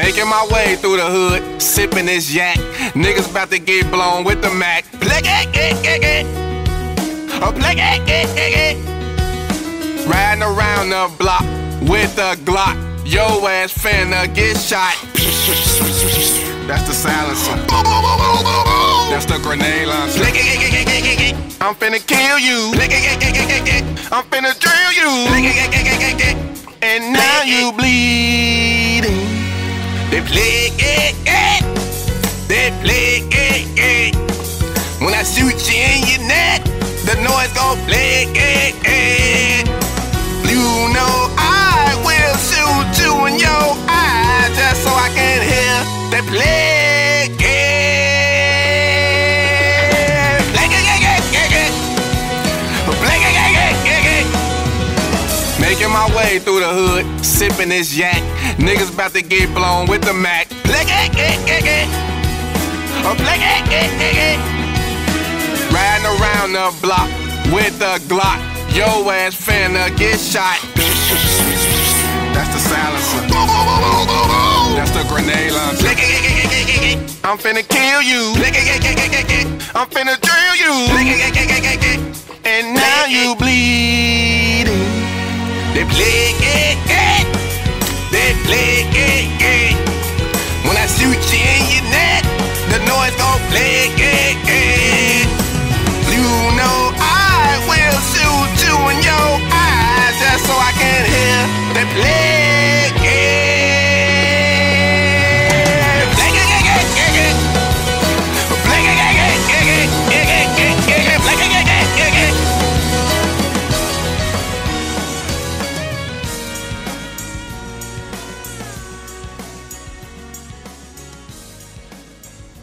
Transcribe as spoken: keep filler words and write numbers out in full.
Making my way through the hood, sipping this yak. Niggas about to get blown with the Mac. Play it, it, it, it. Oh, play it, it, it, it. Riding around the block with a Glock. Yo ass finna get shot. That's the silencer. That's the grenade launcher. I'm finna kill you. I'm finna drill you. And now you bleeding. They play it, it. They play it, it. When I shoot you in your neck, the noise gon' play it, it. You know I will shoot you in your eyes just so I can hear they play it. Play it, it, it, it. Play it, it, it, it. Making my way through the hood, sipping this yak. Niggas about to get blown with the Mac. Play it, it, it, it. Oh, play it, it, it, it. Riding around the block with a Glock. Yo ass finna get shot. That's the silencer. That's the grenade launcher. I'm finna kill you. I'm finna drill you. And now you bleeding. They play it.